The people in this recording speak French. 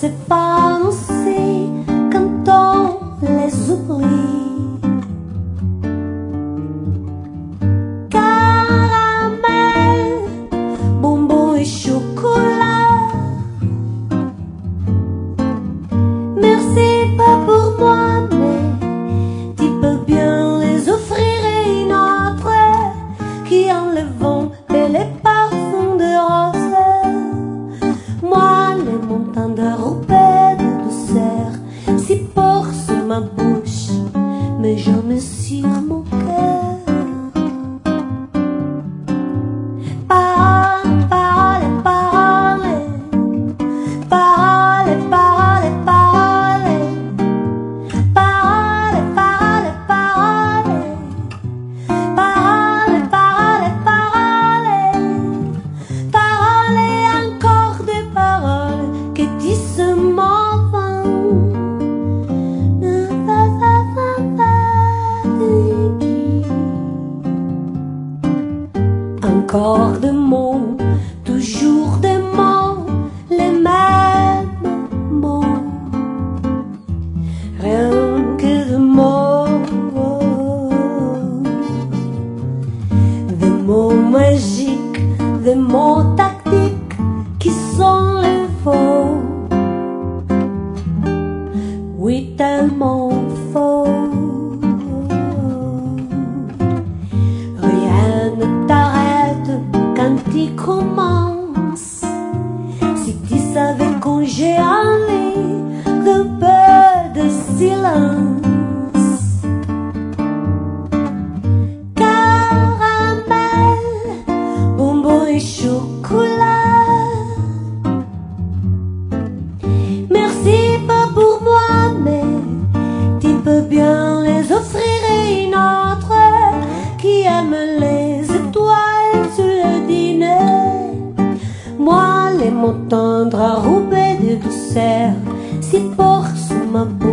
sais pas danser quand on les oublie. Et chocolat. Merci pas pour moi, mais tu peux bien les offrir et une autre qui enlèvent les parfums de rose. Moi, les montagnes de roupes de douceur s'y portent sur ma bouche, mais jamais sur mon cœur. Encore des mots, toujours des mots, les mêmes mots, rien que des mots magiques, des mots tactiques qui sont les faux, oui tellement faux. Rien ne t'arrête quand tu commences. Si tu savais quand j'ai envie d'un peu de silence. Caramel, bonbons et chocolat. Merci pas pour moi, mais tu peux bien les offrir et une autre qui aime les étoiles sur le dîner. Moi, les mots tendres à rouper de douceur s'y portent sous ma peau.